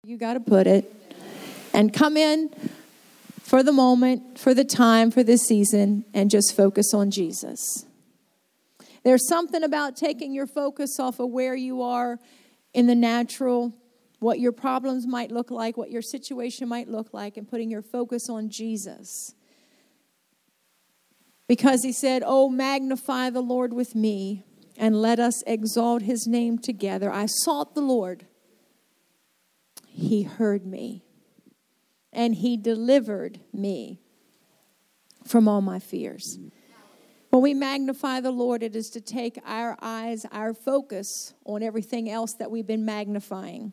you got to put it, and come in for the moment, for the time, for this season, and just focus on Jesus. There's something about taking your focus off of where you are in the natural, what your problems might look like, what your situation might look like, and putting your focus on Jesus. Because he said, "Oh, magnify the Lord with me, and let us exalt his name together. I sought the Lord. He heard me, and he delivered me from all my fears." When we magnify the Lord, it is to take our eyes, our focus on everything else that we've been magnifying.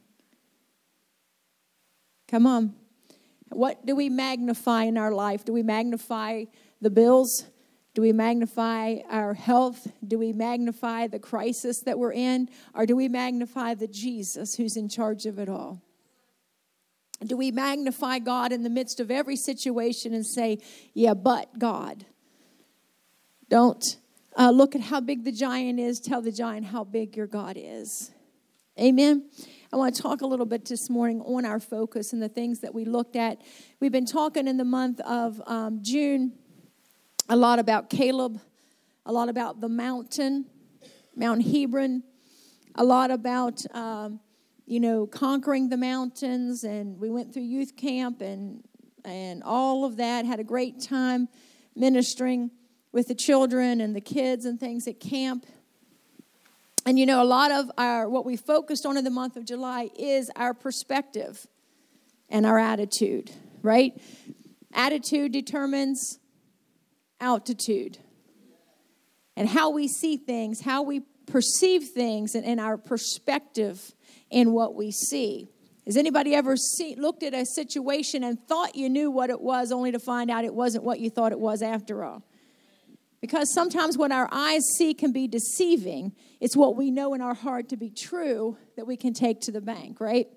Come on. What do we magnify in our life? Do we magnify the bills? Do we magnify our health? Do we magnify the crisis that we're in? Or do we magnify the Jesus who's in charge of it all? Do we magnify God in the midst of every situation and say, "Yeah, but God"? Don't look at how big the giant is. Tell the giant how big your God is. Amen. I want to talk a little bit this morning on our focus and the things that we looked at. We've been talking in the month of June a lot about Caleb, a lot about the mountain, Mount Hebron, a lot about, conquering the mountains. And we went through youth camp and all of that. Had a great time ministering with the children and the kids and things at camp. And, a lot of what we focused on in the month of July is our perspective and our attitude, right? Attitude determines altitude. And how we see things, how we perceive things, and our perspective in what we see. Has anybody ever looked at a situation and thought you knew what it was, only to find out it wasn't what you thought it was after all? Because sometimes what our eyes see can be deceiving. It's what we know in our heart to be true that we can take to the bank, right?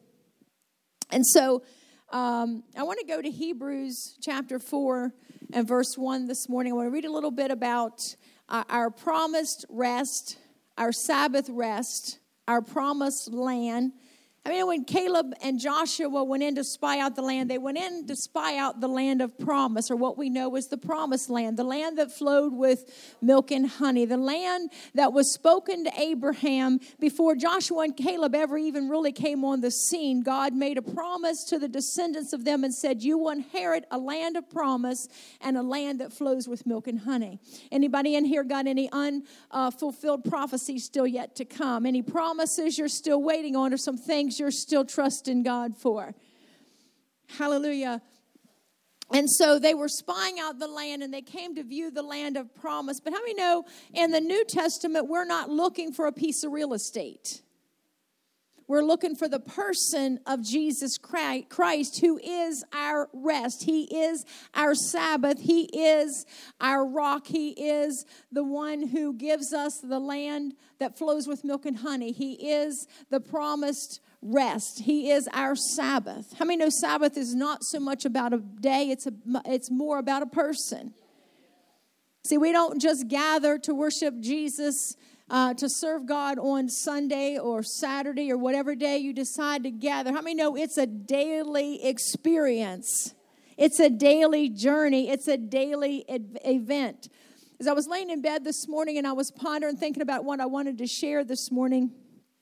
And so I want to go to Hebrews chapter 4 and verse 1 this morning. I want to read a little bit about our promised rest, our Sabbath rest, our promised land. I mean, when Caleb and Joshua went in to spy out the land, they went in to spy out the land of promise, or what we know as the promised land, the land that flowed with milk and honey, the land that was spoken to Abraham before Joshua and Caleb ever even really came on the scene. God made a promise to the descendants of them and said, "You will inherit a land of promise and a land that flows with milk and honey." Anybody in here got any unfulfilled prophecies still yet to come? Any promises you're still waiting on, or some things you're still trusting God for? Hallelujah. And so they were spying out the land, and they came to view the land of promise. But how many know in the New Testament, we're not looking for a piece of real estate? We're looking for the person of Jesus Christ, who is our rest. He is our Sabbath. He is our rock. He is the one who gives us the land that flows with milk and honey. He is the promised rest. He is our Sabbath. How many know Sabbath is not so much about a day, it's more about a person? See, we don't just gather to worship Jesus, to serve God on Sunday or Saturday or whatever day you decide to gather. How many know it's a daily experience? It's a daily journey. It's a daily event. As I was laying in bed this morning and I was pondering, thinking about what I wanted to share this morning,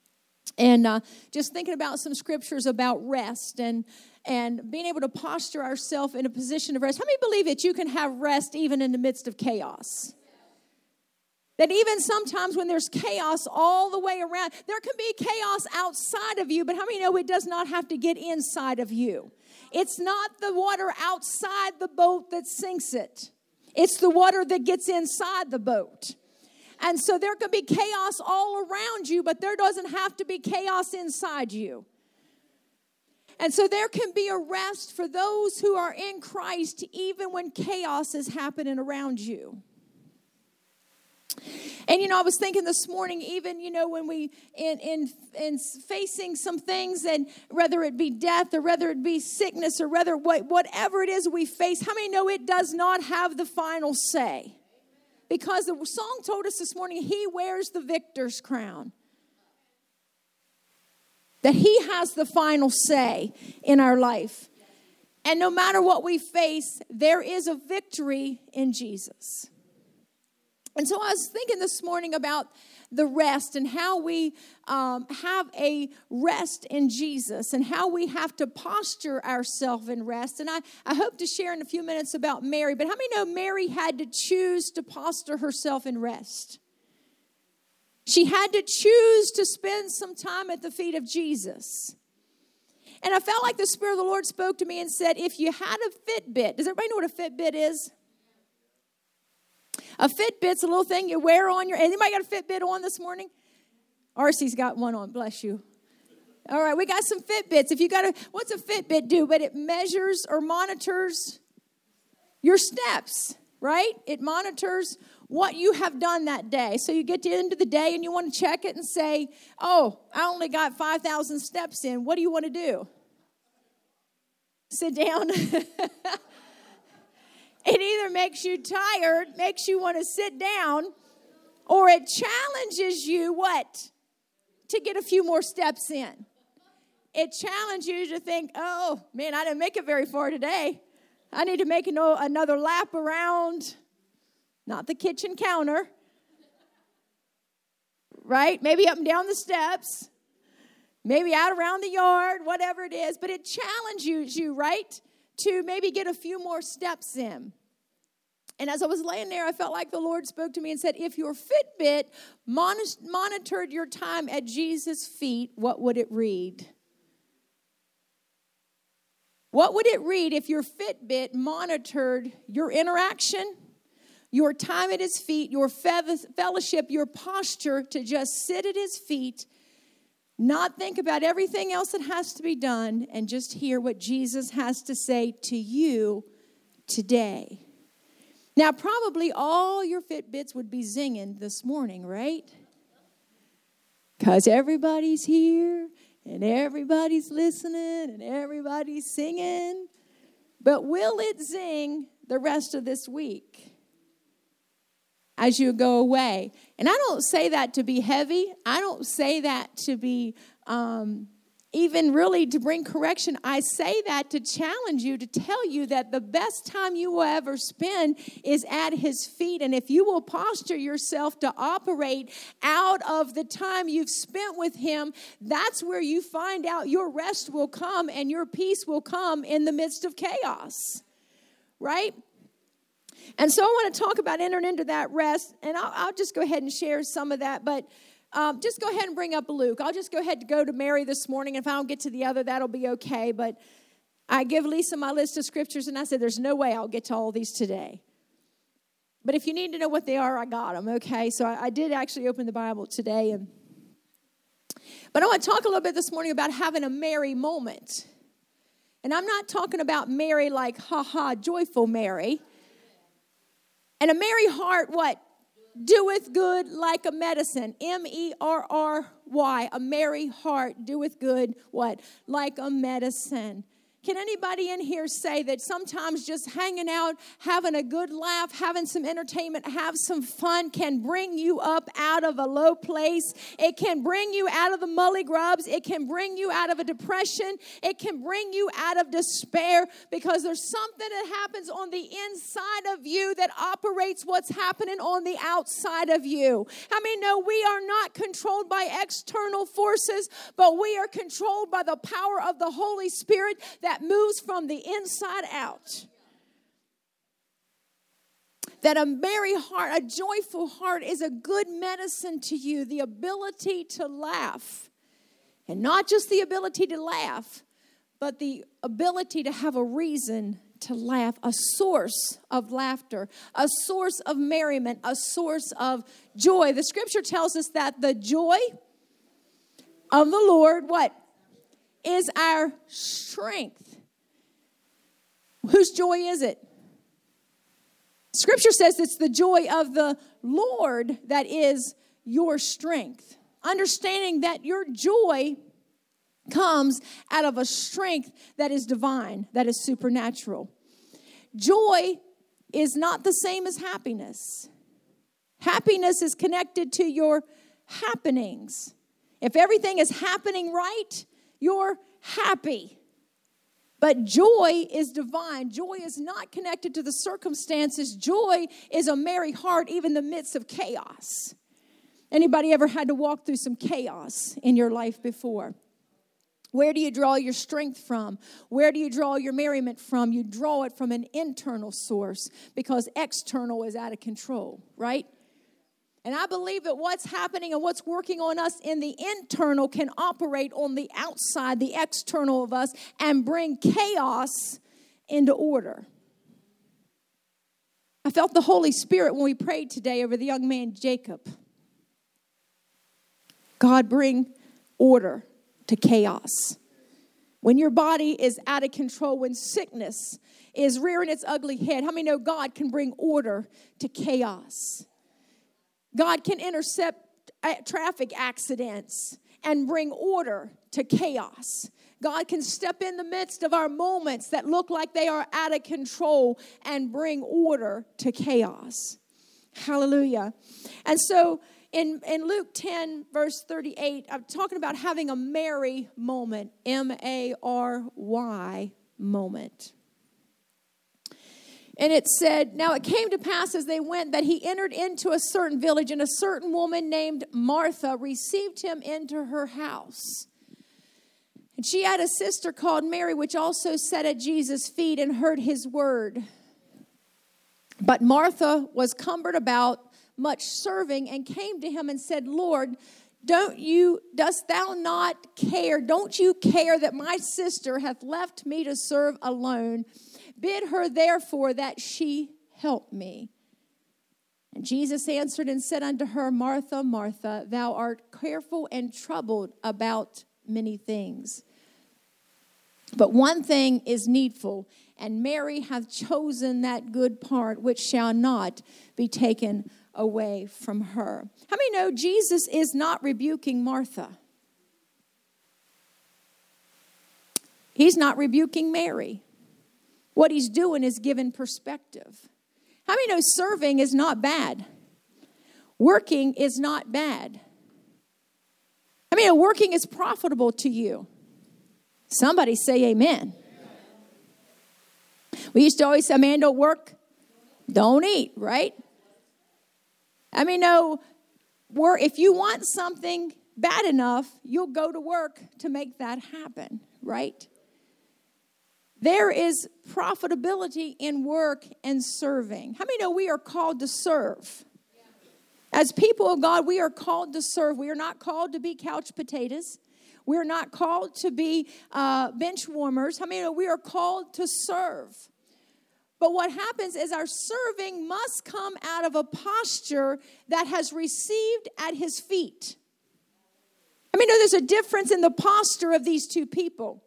and just thinking about some scriptures about rest and being able to posture ourselves in a position of rest. How many believe that you can have rest even in the midst of chaos? That even sometimes when there's chaos all the way around, there can be chaos outside of you, but how many know it does not have to get inside of you? It's not the water outside the boat that sinks it. It's the water that gets inside the boat. And so there can be chaos all around you, but there doesn't have to be chaos inside you. And so there can be a rest for those who are in Christ, even when chaos is happening around you. And, I was thinking this morning, even, when we, in facing some things, and whether it be death or whether it be sickness or whatever it is we face, how many know it does not have the final say? Because the song told us this morning, He wears the victor's crown. that he has the final say in our life. And no matter what we face, there is a victory in Jesus. And so I was thinking this morning about the rest and how we have a rest in Jesus and how we have to posture ourselves in rest. And I hope to share in a few minutes about Mary. But how many know Mary had to choose to posture herself in rest? She had to choose to spend some time at the feet of Jesus. And I felt like the Spirit of the Lord spoke to me and said, if you had a Fitbit, does everybody know what a Fitbit is? A Fitbit's a little thing you wear on your, anybody got a Fitbit on this morning? RC's got one on, bless you. All right, we got some Fitbits. If you got what's a Fitbit do? But it measures or monitors your steps, right? It monitors what you have done that day. So you get to the end of the day and you want to check it and say, oh, I only got 5,000 steps in. What do you want to do? Sit down. It either makes you tired, makes you want to sit down, or it challenges you, what? To get a few more steps in. It challenges you to think, oh, man, I didn't make it very far today. I need to make another lap around, not the kitchen counter, right? Maybe up and down the steps, maybe out around the yard, whatever it is. But it challenges you, right, to maybe get a few more steps in. And as I was laying there, I felt like the Lord spoke to me and said, if your Fitbit monitored your time at Jesus' feet, what would it read? What would it read if your Fitbit monitored your interaction, your time at his feet, your fellowship, your posture to just sit at his feet, not think about everything else that has to be done, and just hear what Jesus has to say to you today? Now, probably all your Fitbits would be zinging this morning, right? Because everybody's here, and everybody's listening, and everybody's singing. But will it zing the rest of this week as you go away? And I don't say that to be heavy. I don't say that to be even really to bring correction. I say that to challenge you, to tell you that the best time you will ever spend is at his feet. And if you will posture yourself to operate out of the time you've spent with him, that's where you find out your rest will come and your peace will come in the midst of chaos, right? And so I want to talk about entering into that rest, and I'll just go ahead and share some of that, but just go ahead and bring up Luke. I'll just go ahead and go to Mary this morning. If I don't get to the other, that'll be okay. But I give Lisa my list of scriptures, and I said, there's no way I'll get to all these today. But if you need to know what they are, I got them, okay? So I did actually open the Bible today. But I want to talk a little bit this morning about having a Mary moment. And I'm not talking about Mary like, ha-ha, joyful Mary. And a merry heart, what? Doeth good like a medicine. M-E-R-R-Y. A merry heart doeth good, what? Like a medicine. Can anybody in here say that sometimes just hanging out, having a good laugh, having some entertainment, have some fun can bring you up out of a low place? It can bring you out of the mully grubs. It can bring you out of a depression. It can bring you out of despair, because there's something that happens on the inside of you that operates what's happening on the outside of you. I mean, no, we are not controlled by external forces, but we are controlled by the power of the Holy Spirit that moves from the inside out. That a merry heart, a joyful heart is a good medicine to you. The ability to laugh. And not just the ability to laugh, but the ability to have a reason to laugh. A source of laughter. A source of merriment. A source of joy. The scripture tells us that the joy of the Lord, what? Is our strength. Whose joy is it? Scripture says it's the joy of the Lord that is your strength. Understanding that your joy comes out of a strength that is divine, that is supernatural. Joy is not the same as happiness. Happiness is connected to your happenings. If everything is happening right, You're happy. But joy is divine. Joy is not connected to the circumstances. Joy is a merry heart even in the midst of chaos. Anybody ever had to walk through some chaos in your life before? Where do you draw your strength from? Where do you draw your merriment from? You draw it from an internal source because external is out of control, right? And I believe that what's happening and what's working on us in the internal can operate on the outside, the external of us, and bring chaos into order. I felt the Holy Spirit when we prayed today over the young man Jacob. God, bring order to chaos. When your body is out of control, when sickness is rearing its ugly head, how many know God can bring order to chaos? God can intercept traffic accidents and bring order to chaos. God can step in the midst of our moments that look like they are out of control and bring order to chaos. Hallelujah. And so in Luke 10, verse 38, I'm talking about having a Mary moment, M-A-R-Y moment. And it said, now it came to pass as they went that he entered into a certain village, and a certain woman named Martha received him into her house. And she had a sister called Mary, which also sat at Jesus' feet and heard his word. But Martha was cumbered about much serving and came to him and said, Lord, don't you care that my sister hath left me to serve alone? Bid her therefore that she help me. And Jesus answered and said unto her, Martha, Martha, thou art careful and troubled about many things. But one thing is needful, and Mary hath chosen that good part which shall not be taken away from her. How many know Jesus is not rebuking Martha? He's not rebuking Mary. What he's doing is giving perspective. How many know serving is not bad? Working is not bad. I mean, working is profitable to you. Somebody say amen. We used to always say, man, don't work, don't eat, right? I mean, no, if you want something bad enough, you'll go to work to make that happen, right? There is profitability in work and serving. How many know we are called to serve? As people of God, we are called to serve. We are not called to be couch potatoes. We are not called to be bench warmers. How many know we are called to serve? But what happens is our serving must come out of a posture that has received at his feet. I mean, there's a difference in the posture of these two people.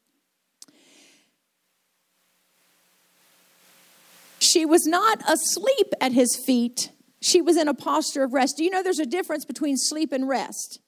She was not asleep at his feet. She was in a posture of rest. Do you know there's a difference between sleep and rest?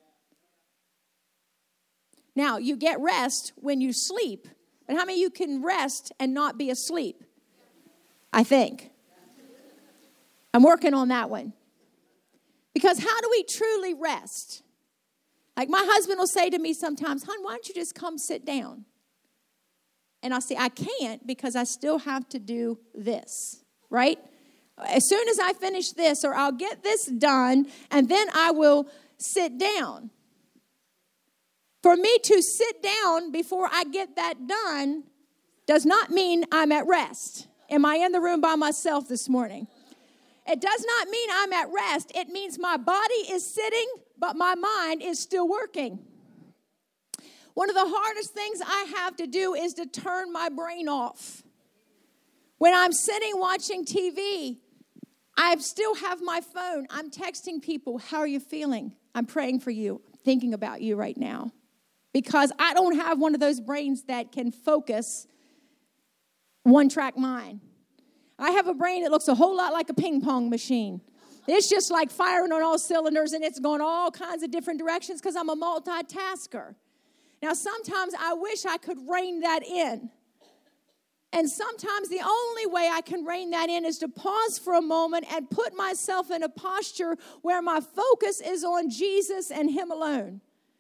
Now, you get rest when you sleep. But how many of you can rest and not be asleep? I think. I'm working on that one. Because how do we truly rest? Like my husband will say to me sometimes, hon, why don't you just come sit down? And I'll say, I can't because I still have to do this, right? As soon as I finish this, or I'll get this done, and then I will sit down. For me to sit down before I get that done does not mean I'm at rest. Am I in the room by myself this morning? It does not mean I'm at rest. It means my body is sitting, but my mind is still working. One of the hardest things I have to do is to turn my brain off. When I'm sitting watching TV, I still have my phone. I'm texting people, how are you feeling? I'm praying for you, thinking about you right now. Because I don't have one of those brains that can focus one-track mind. I have a brain that looks a whole lot like a ping pong machine. It's just like firing on all cylinders, and it's going all kinds of different directions because I'm a multitasker. Now, sometimes I wish I could rein that in. And sometimes the only way I can rein that in is to pause for a moment and put myself in a posture where my focus is on Jesus and Him alone.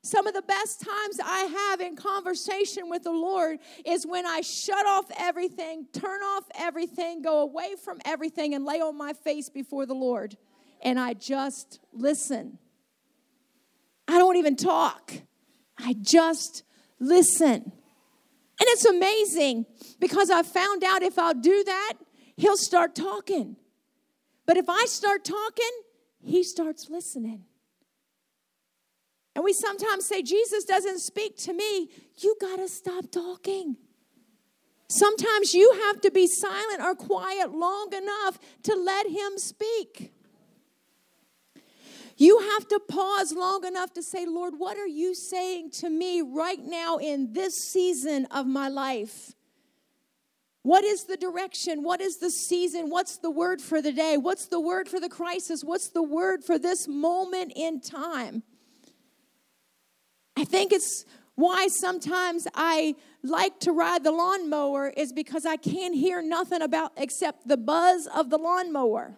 Some of the best times I have in conversation with the Lord is when I shut off everything, turn off everything, go away from everything, and lay on my face before the Lord. And I just listen. I don't even talk. I just listen. And it's amazing because I found out if I'll do that, He'll start talking. But if I start talking, He starts listening. And we sometimes say, Jesus doesn't speak to me. You got to stop talking. Sometimes you have to be silent or quiet long enough to let Him speak. You have to pause long enough to say, Lord, what are you saying to me right now in this season of my life? What is the direction? What is the season? What's the word for the day? What's the word for the crisis? What's the word for this moment in time? I think it's why sometimes I like to ride the lawnmower is because I can't hear nothing about except the buzz of the lawnmower.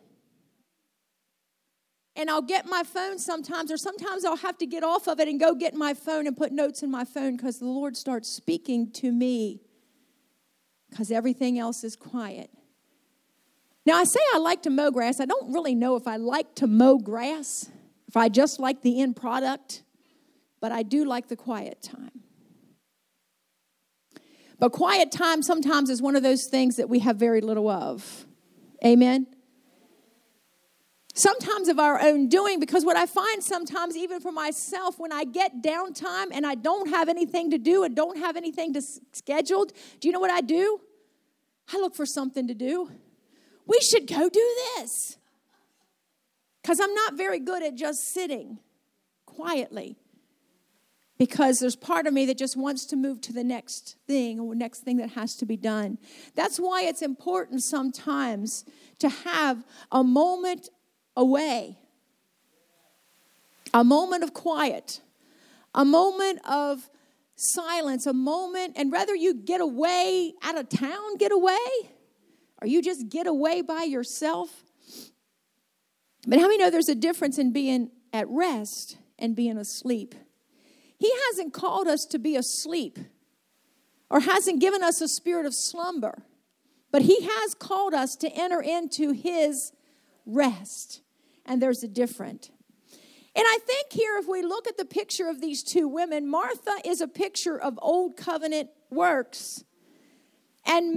And I'll get my phone sometimes, or sometimes I'll have to get off of it and go get my phone and put notes in my phone because the Lord starts speaking to me because everything else is quiet. Now, I say I like to mow grass. I don't really know if I like to mow grass, if I just like the end product. But I do like the quiet time. But quiet time sometimes is one of those things that we have very little of. Amen? Sometimes of our own doing, because what I find sometimes, even for myself, when I get downtime and I don't have anything to do and don't have anything scheduled, do you know what I do? I look for something to do. We should go do this. Because I'm not very good at just sitting quietly. Because there's part of me that just wants to move to the next thing or next thing that has to be done. That's why it's important sometimes to have a moment away. A moment of quiet. A moment of silence. A moment, and whether you get away out of town, get away, or you just get away by yourself. But how many know there's a difference in being at rest and being asleep? He hasn't called us to be asleep or hasn't given us a spirit of slumber, but He has called us to enter into His rest. And there's a difference. And I think here, if we look at the picture of these two women, Martha is a picture of old covenant works. And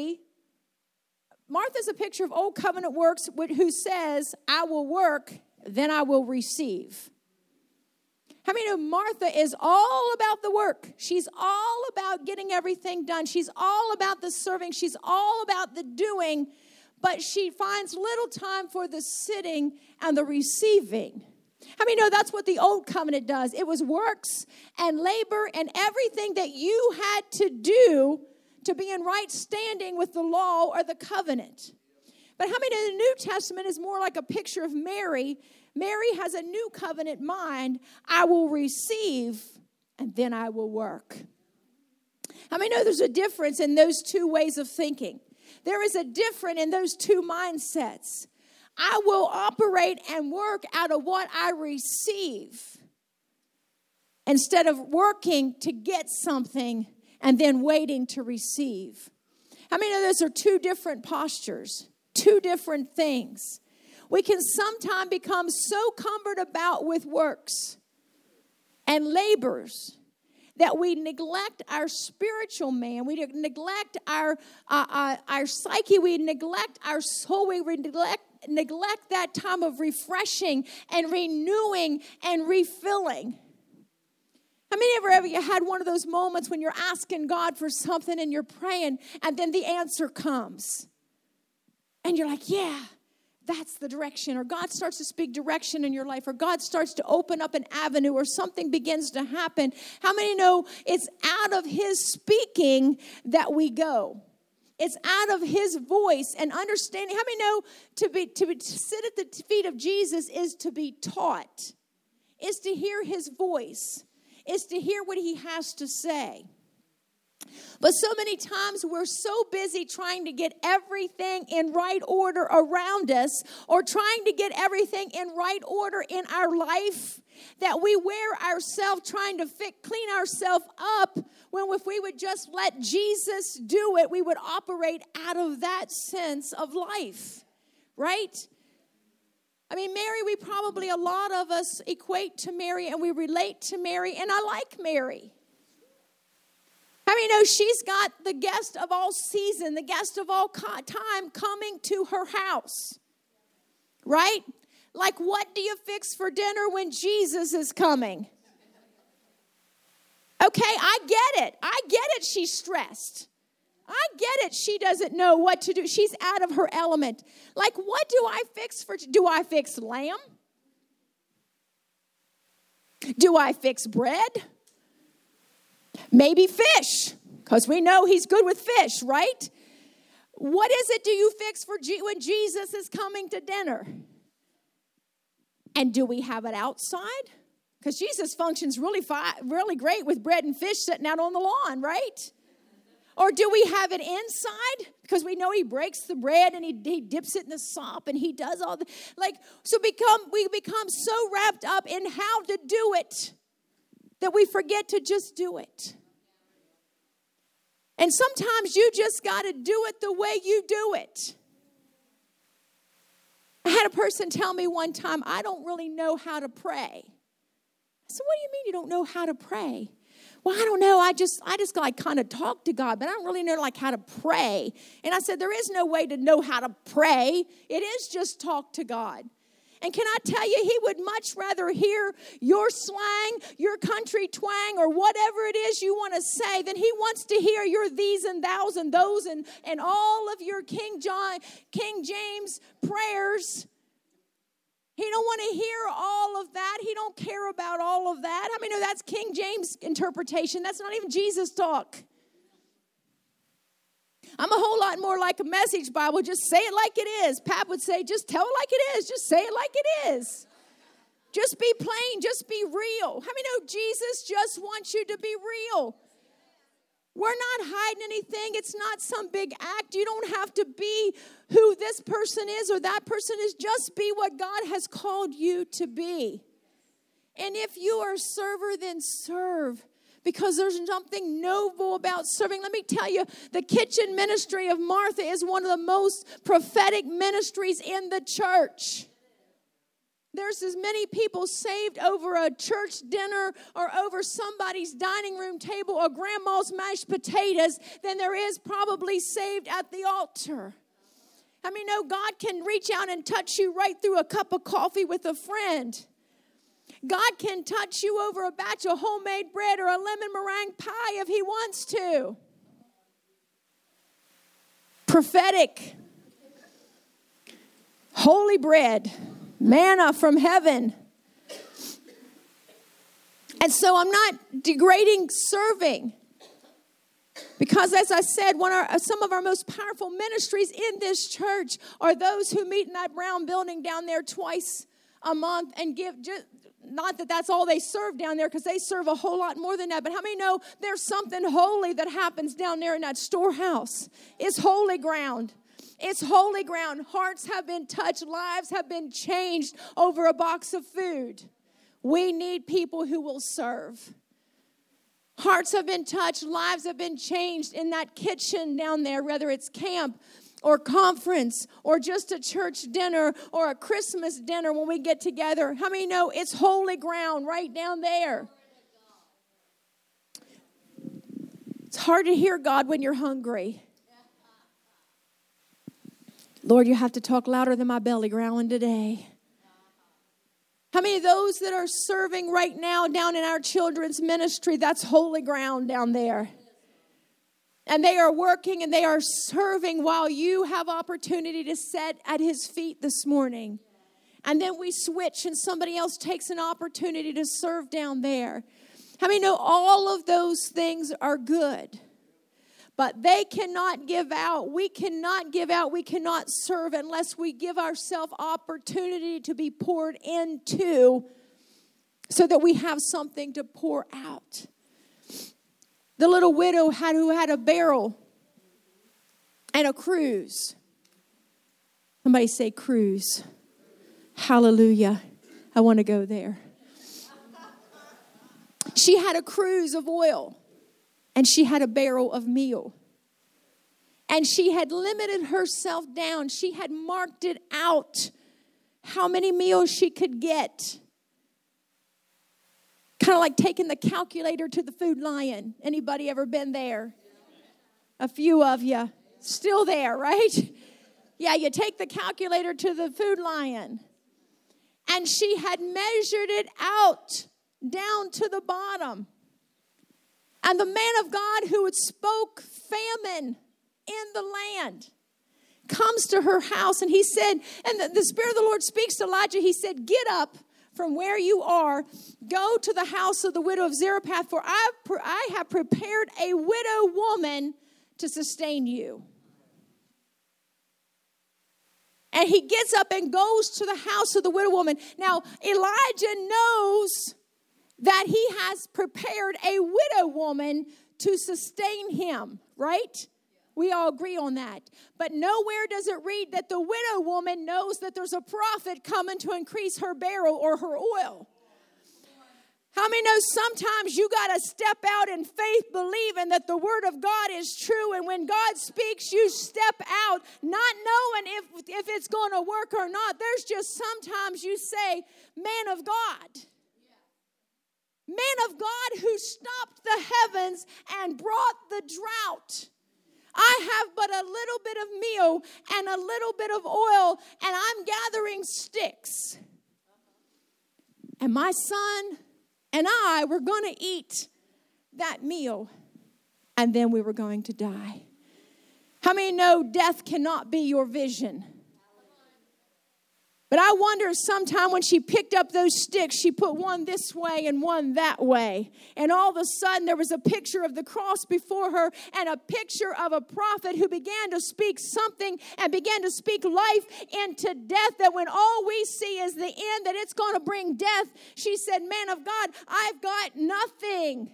Martha's a picture of old covenant works who says, I will work, then I will receive. How many know Martha is all about the work? She's all about getting everything done. She's all about the serving. She's all about the doing. But she finds little time for the sitting and the receiving. How many know that's what the old covenant does? It was works and labor and everything that you had to do to be in right standing with the law or the covenant. But how many know the New Testament is more like a picture of Mary? Mary has a new covenant mind. I will receive and then I will work. How many know there's a difference in those two ways of thinking? There is a difference in those two mindsets. I will operate and work out of what I receive instead of working to get something and then waiting to receive. How many know those are two different postures, two different things? We can sometimes become so cumbered about with works and labors that we neglect our spiritual man. We neglect our psyche. We neglect our soul. We neglect that time of refreshing and renewing and refilling. How many ever you had one of those moments when you're asking God for something and you're praying and then the answer comes? And you're like, yeah, that's the direction. Or God starts to speak direction in your life. Or God starts to open up an avenue or something begins to happen. How many know it's out of His speaking that we go? It's out of His voice and understanding. How many know to sit at the feet of Jesus is to be taught, is to hear His voice, is to hear what He has to say. But so many times we're so busy trying to get everything in right order around us, or trying to get everything in right order in our life, that we wear ourselves trying to clean ourselves up, when if we would just let Jesus do it, we would operate out of that sense of life, right? I mean, Mary, a lot of us equate to Mary and we relate to Mary, and I like Mary. I mean, no, she's got the guest of all season, the guest of all time coming to her house, right? Like, what do you fix for dinner when Jesus is coming? Okay, I get it. She's stressed. I get it. She doesn't know what to do. She's out of her element. Like, what do I fix do I fix lamb? Do I fix bread? Maybe fish, because we know he's good with fish, right? What is it do you fix for when Jesus is coming to dinner? And do we have it outside? Because Jesus functions really great with bread and fish sitting out on the lawn, right? Or do we have it inside? Because we know he breaks the bread and he dips it in the sop and he does all the, we become so wrapped up in how to do it that we forget to just do it. And sometimes you just got to do it the way you do it. I had a person tell me one time, I don't really know how to pray. I said, what do you mean you don't know how to pray? Well, I don't know. I just like kind of talk to God, but I don't really know like how to pray. And I said, there is no way to know how to pray. It is just talk to God. And can I tell you, he would much rather hear your slang, your country twang, or whatever it is you want to say, than he wants to hear your these and thous and those and all of your King James prayers. He don't want to hear all of that. He don't care about all of that. I mean, no, that's King James interpretation. That's not even Jesus talk. I'm a whole lot more like a Message Bible. Just say it like it is. Pat would say, just tell it like it is. Just say it like it is. Just be plain. Just be real. How many know Jesus just wants you to be real? We're not hiding anything. It's not some big act. You don't have to be who this person is or that person is. Just be what God has called you to be. And if you are a server, then serve. Because there's something noble about serving. Let me tell you, the kitchen ministry of Martha is one of the most prophetic ministries in the church. There's as many people saved over a church dinner or over somebody's dining room table or grandma's mashed potatoes than there is probably saved at the altar. I mean, no, God can reach out and touch you right through a cup of coffee with a friend. God can touch you over a batch of homemade bread or a lemon meringue pie if he wants to. Prophetic. Holy bread. Manna from heaven. And so I'm not degrading serving. Because as I said, some of our most powerful ministries in this church are those who meet in that brown building down there twice a month and give, not that that's all they serve down there, because they serve a whole lot more than that. But how many know there's something holy that happens down there in that storehouse? It's holy ground. It's holy ground. Hearts have been touched. Lives have been changed over a box of food. We need people who will serve. Hearts have been touched. Lives have been changed in that kitchen down there, whether it's camp or conference or just a church dinner or a Christmas dinner when we get together. How many know it's holy ground right down there? It's hard to hear God when you're hungry. Lord, you have to talk louder than my belly growling today. How many of those that are serving right now down in our children's ministry, that's holy ground down there? And they are working and they are serving while you have opportunity to sit at his feet this morning. And then we switch and somebody else takes an opportunity to serve down there. How many know all of those things are good? But they cannot give out. We cannot give out. We cannot serve unless we give ourselves opportunity to be poured into so that we have something to pour out. the little widow who had a barrel and a cruse. Somebody say cruse. Hallelujah. I want to go there. She had a cruse of oil and she had a barrel of meal. And she had limited herself down. She had marked it out how many meals she could get. Kind of like taking the calculator to the Food Lion. Anybody ever been there? A few of you. Still there, right? Yeah, you take the calculator to the Food Lion. And she had measured it out down to the bottom. And the man of God who had spoke famine in the land comes to her house, and he said, and the Spirit of the Lord speaks to Elijah. He said, get up from where you are, go to the house of the widow of Zarephath, for I have prepared a widow woman to sustain you. And he gets up and goes to the house of the widow woman. Now, Elijah knows that he has prepared a widow woman to sustain him, right? We all agree on that. But nowhere does it read that the widow woman knows that there's a prophet coming to increase her barrel or her oil. How many know sometimes you got to step out in faith believing that the word of God is true, and when God speaks, you step out not knowing if it's going to work or not. There's just sometimes you say, man of God. Man of God who stopped the heavens and brought the drought. I have but a little bit of meal and a little bit of oil, and I'm gathering sticks. And my son and I were going to eat that meal, and then we were going to die. How many know death cannot be your vision? But I wonder sometime when she picked up those sticks, she put one this way and one that way. And all of a sudden there was a picture of the cross before her and a picture of a prophet who began to speak something and began to speak life into death, that when all we see is the end, that it's going to bring death. She said, man of God, I've got nothing.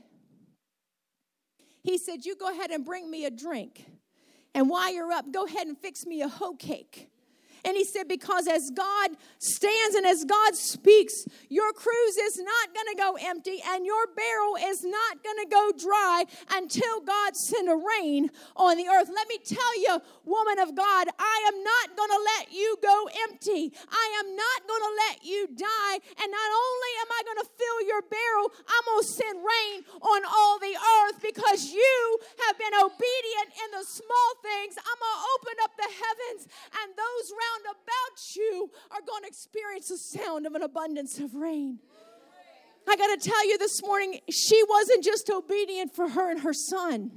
He said, you go ahead and bring me a drink. And while you're up, go ahead and fix me a hoe cake. And he said, because as God stands and as God speaks, your cruse is not going to go empty and your barrel is not going to go dry until God send a rain on the earth. Let me tell you, woman of God, I am not going to let you go empty. I am not going to let you die. And not only am I going to fill your barrel, I'm going to send rain on all the earth because you have been obedient in the small things. I'm going to open up the heavens, and those round about you are going to experience the sound of an abundance of rain. I got to tell you this morning, she wasn't just obedient for her and her son.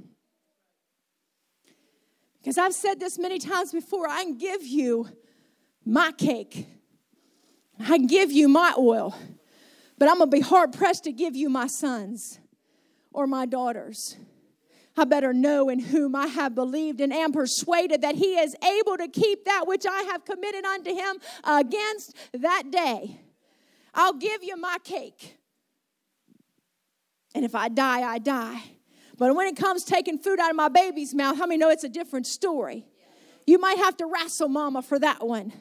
Because I've said this many times before, I can give you my cake. I can give you my oil. But I'm going to be hard-pressed to give you my sons or my daughters. I better know in whom I have believed and am persuaded that he is able to keep that which I have committed unto him against that day. I'll give you my cake. And if I die, I die. But when it comes taking food out of my baby's mouth, how many know it's a different story? You might have to wrestle mama for that one.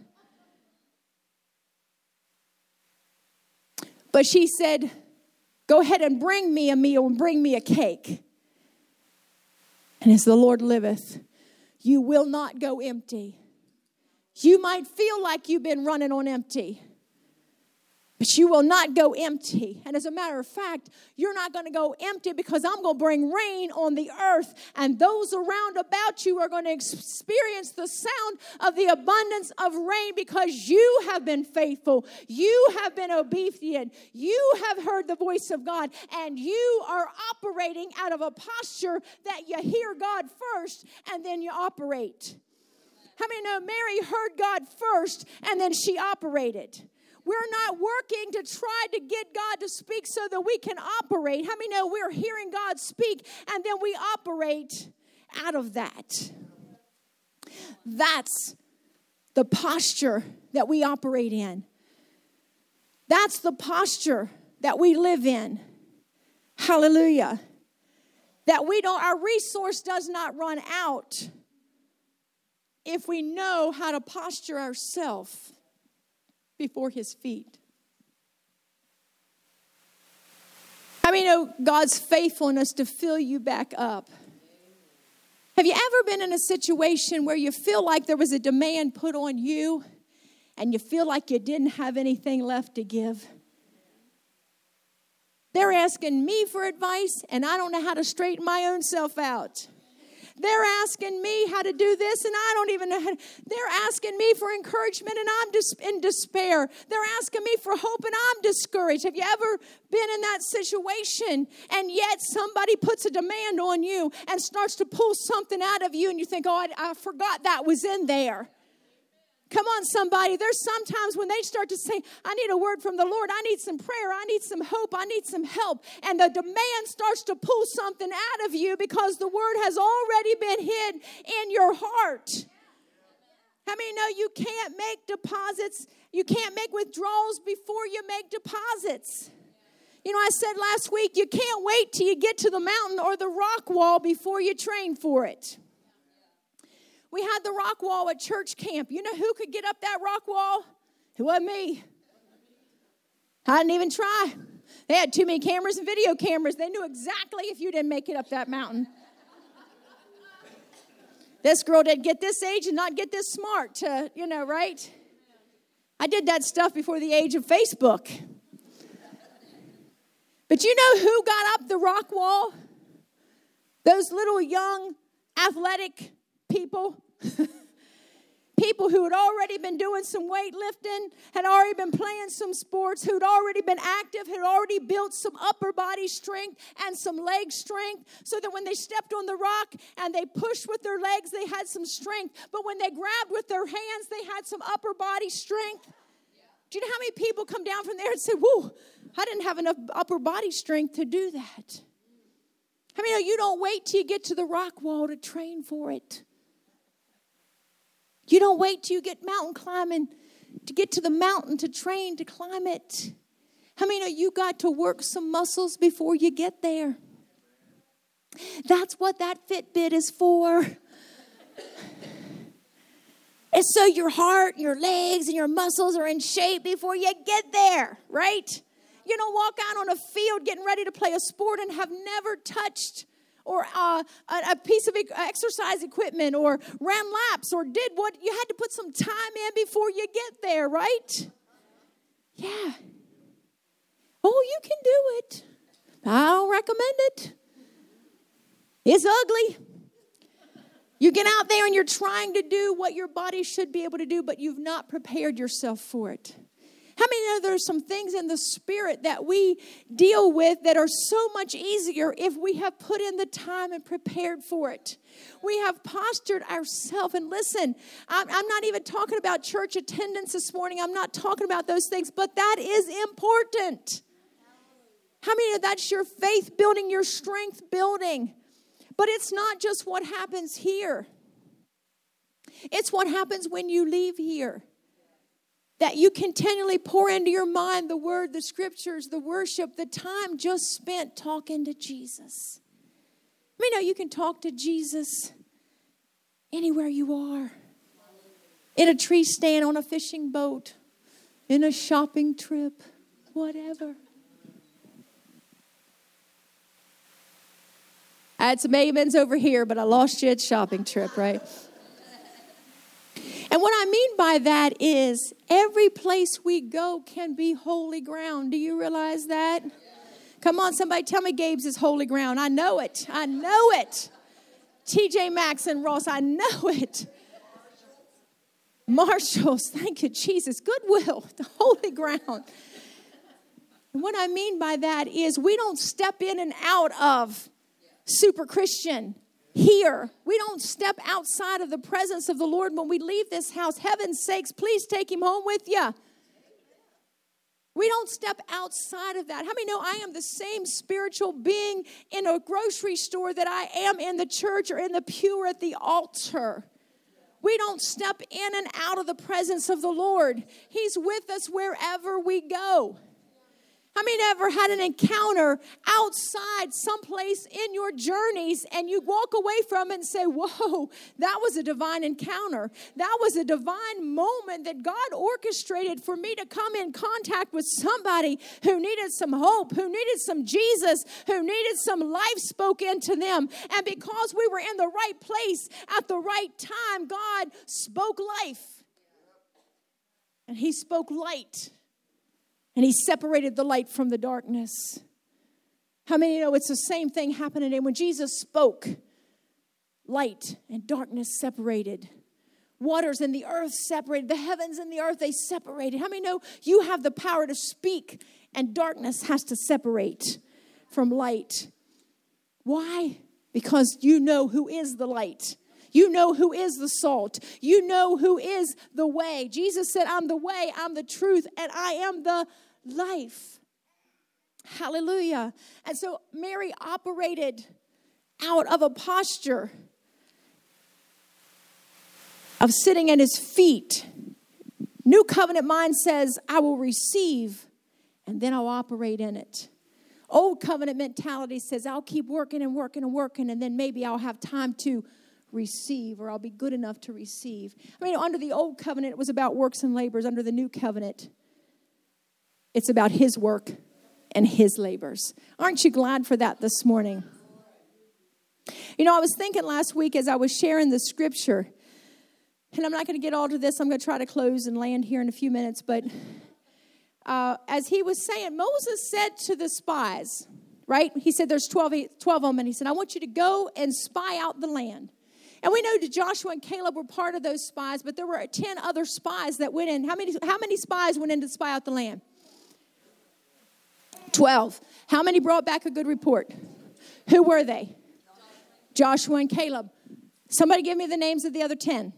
But she said, go ahead and bring me a meal and bring me a cake. And as the Lord liveth, you will not go empty. You might feel like you've been running on empty, but you will not go empty. And as a matter of fact, you're not going to go empty because I'm going to bring rain on the earth. And those around about you are going to experience the sound of the abundance of rain because you have been faithful. You have been obedient. You have heard the voice of God. And you are operating out of a posture that you hear God first and then you operate. How many know Mary heard God first and then she operated? We're not working to try to get God to speak so that we can operate. How many know we're hearing God speak and then we operate out of that? That's the posture that we operate in. That's the posture that we live in. Hallelujah. That our resource does not run out if we know how to posture ourselves before his feet. How many know God's faithfulness to fill you back up? Have you ever been in a situation where you feel like there was a demand put on you and you feel like you didn't have anything left to give? They're asking me for advice, and I don't know how to straighten my own self out. They're asking me how to do this, and I don't even know how to. They're asking me for encouragement, and I'm just in despair. They're asking me for hope, and I'm discouraged. Have you ever been in that situation, and yet somebody puts a demand on you and starts to pull something out of you, and you think, oh, I forgot that was in there. Come on, somebody. There's sometimes when they start to say, I need a word from the Lord. I need some prayer. I need some hope. I need some help. And the demand starts to pull something out of you because the word has already been hid in your heart. How many know you can't make deposits? You can't make withdrawals before you make deposits. You know, I said last week, you can't wait till you get to the mountain or the rock wall before you train for it. We had the rock wall at church camp. You know who could get up that rock wall? It wasn't me. I didn't even try. They had too many cameras and video cameras. They knew exactly if you didn't make it up that mountain. This girl didn't get this age and not get this smart to, right? I did that stuff before the age of Facebook. But you know who got up the rock wall? Those little young athletic people. People who had already been doing some weightlifting, had already been playing some sports, who'd already been active, had already built some upper body strength and some leg strength, so that when they stepped on the rock and they pushed with their legs, they had some strength. But when they grabbed with their hands, they had some upper body strength. Do you know how many people come down from there and say, whoa, I didn't have enough upper body strength to do that? How many know you don't wait till you get to the rock wall to train for it? You don't wait till you get mountain climbing to get to the mountain to train to climb it. How many know you got to work some muscles before you get there? That's what that Fitbit is for. It's so your heart, your legs, and your muscles are in shape before you get there, right? You don't walk out on a field getting ready to play a sport and have never touched or a piece of exercise equipment or ran laps or did what you had to put some time in before you get there, right? Yeah. Oh, you can do it. I don't recommend it. It's ugly. You get out there and you're trying to do what your body should be able to do, but you've not prepared yourself for it. How many know there's some things in the spirit that we deal with that are so much easier if we have put in the time and prepared for it? We have postured ourselves. And listen, I'm not even talking about church attendance this morning. I'm not talking about those things, but that is important. How many know that's your faith building, your strength building? But it's not just what happens here. It's what happens when you leave here. That you continually pour into your mind the word, the scriptures, the worship, the time just spent talking to Jesus. I mean, you can talk to Jesus anywhere you are. In a tree stand, on a fishing boat, in a shopping trip, whatever. I had some amens over here, but I lost you at shopping trip, right? And what I mean by that is every place we go can be holy ground. Do you realize that? Come on, somebody tell me Gabe's is holy ground. I know it. I know it. TJ Maxx and Ross, I know it. Marshalls, thank you, Jesus. Goodwill, the holy ground. And what I mean by that is we don't step in and out of super Christian here. We don't step outside of the presence of the Lord when we leave this house. Heaven's sakes, please take him home with you. We don't step outside of that. How many know I am the same spiritual being in a grocery store that I am in the church or in the pew or at the altar? We don't step in and out of the presence of the Lord. He's with us wherever we go. How many ever had an encounter outside someplace in your journeys and you walk away from it and say, whoa, that was a divine encounter. That was a divine moment that God orchestrated for me to come in contact with somebody who needed some hope, who needed some Jesus, who needed some life spoke into them. And because we were in the right place at the right time, God spoke life. And he spoke light. And he separated the light from the darkness. How many know it's the same thing happening today? When Jesus spoke, light and darkness separated. Waters and the earth separated. The heavens and the earth, they separated. How many know you have the power to speak and darkness has to separate from light? Why? Because you know who is the light. You know who is the salt. You know who is the way. Jesus said, I'm the way, I'm the truth, and I am the life. Hallelujah. And so Mary operated out of a posture of sitting at his feet. New covenant mind says, I will receive and then I'll operate in it. Old covenant mentality says, I'll keep working and working and working, and then maybe I'll have time to receive, or I'll be good enough to receive. I mean, under the old covenant, it was about works and labors. Under the new covenant, it's about his work and his labors. Aren't you glad for that this morning? You know, I was thinking last week as I was sharing the scripture, and I'm not going to get all to this. I'm going to try to close and land here in a few minutes. But as he was saying, Moses said to the spies, right? He said there's 12 of them, and he said, I want you to go and spy out the land. And we know that Joshua and Caleb were part of those spies, but there were 10 other spies that went in. How many spies went in to spy out the land? 12. How many brought back a good report? Who were they? Joshua and Caleb. Somebody give me the names of the other 10.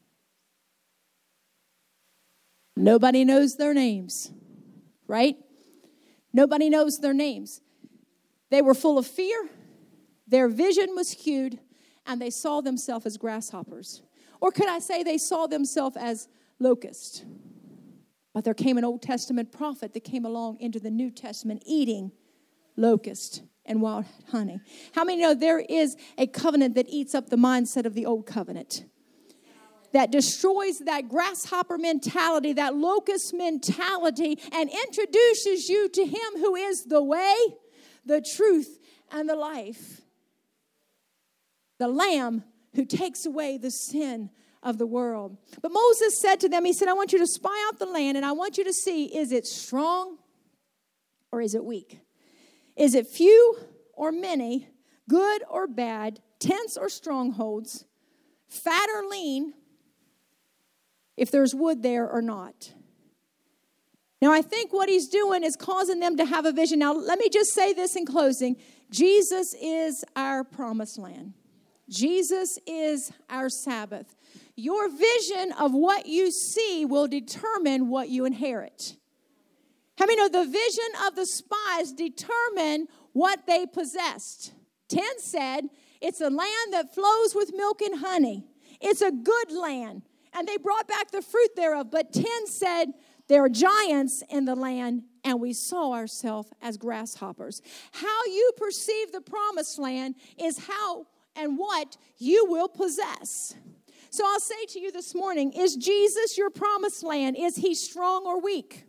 Nobody knows their names, right? Nobody knows their names. They were full of fear. Their vision was skewed, and they saw themselves as grasshoppers. Or could I say they saw themselves as locusts? But there came an Old Testament prophet that came along into the New Testament eating locust and wild honey. How many know there is a covenant that eats up the mindset of the old covenant? That destroys that grasshopper mentality, that locust mentality, and introduces you to him who is the way, the truth, and the life. The Lamb who takes away the sin of the world. But Moses said to them, he said, I want you to spy out the land, and I want you to see, is it strong or is it weak? Is it few or many, good or bad, tents or strongholds, fat or lean, if there's wood there or not? Now, I think what he's doing is causing them to have a vision. Now, let me just say this in closing. Jesus is our promised land. Jesus is our Sabbath. Your vision of what you see will determine what you inherit. How many know the vision of the spies determined what they possessed? 10 said, it's a land that flows with milk and honey. It's a good land. And they brought back the fruit thereof. But 10 said, there are giants in the land, and we saw ourselves as grasshoppers. How you perceive the promised land is how and what you will possess. So I'll say to you this morning, is Jesus your promised land? Is he strong or weak?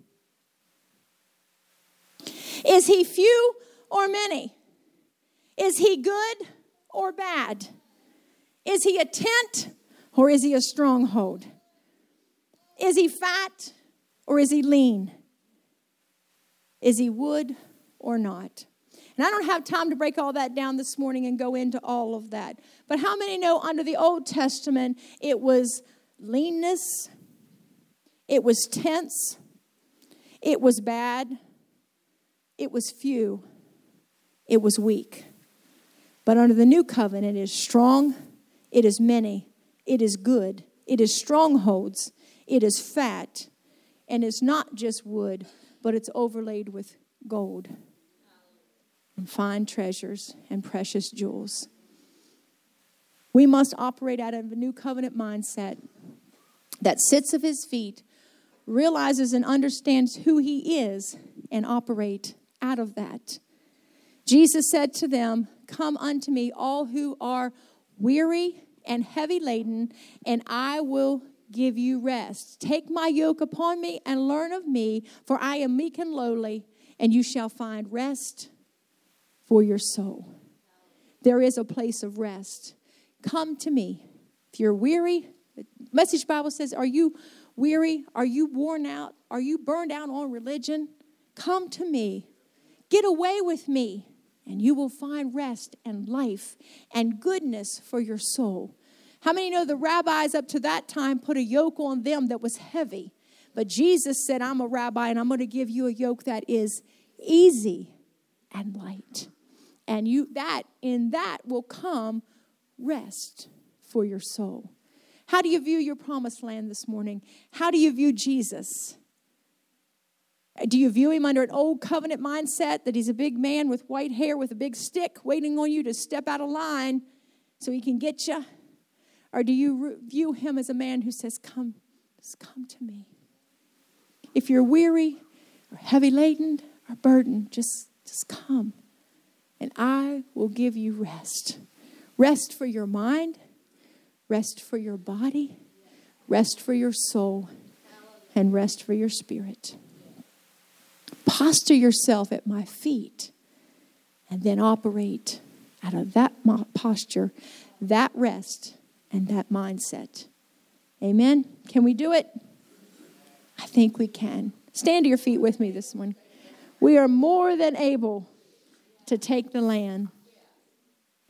Is he few or many? Is he good or bad? Is he a tent or is he a stronghold? Is he fat or is he lean? Is he wood or not? And I don't have time to break all that down this morning and go into all of that. But how many know under the Old Testament, it was leanness, it was tents, it was bad, it was few, it was weak. But under the New Covenant, it is strong, it is many, it is good, it is strongholds, it is fat, and it's not just wood, but it's overlaid with gold and fine treasures and precious jewels. We must operate out of a new covenant mindset that sits at his feet, realizes and understands who he is, and operate out of that. Jesus said to them, "Come unto me, all who are weary and heavy laden, and I will give you rest. Take my yoke upon me and learn of me, for I am meek and lowly, and you shall find rest for your soul." There is a place of rest. Come to me. If you're weary, the Message Bible says, are you weary? Are you worn out? Are you burned out on religion? Come to me. Get away with me, and you will find rest and life and goodness for your soul. How many know the rabbis up to that time put a yoke on them that was heavy? But Jesus said, I'm a rabbi, and I'm going to give you a yoke that is easy and light. And in that will come rest for your soul. How do you view your promised land this morning? How do you view Jesus? Do you view him under an old covenant mindset that he's a big man with white hair with a big stick waiting on you to step out of line so he can get you? Or do you view him as a man who says, come, just come to me? If you're weary or heavy laden or burdened, just come. And I will give you rest. Rest for your mind, rest for your body, rest for your soul, and rest for your spirit. Posture yourself at my feet and then operate out of that posture, that rest, and that mindset. Amen? Can we do it? I think we can. Stand to your feet with me this morning. We are more than able to take the land.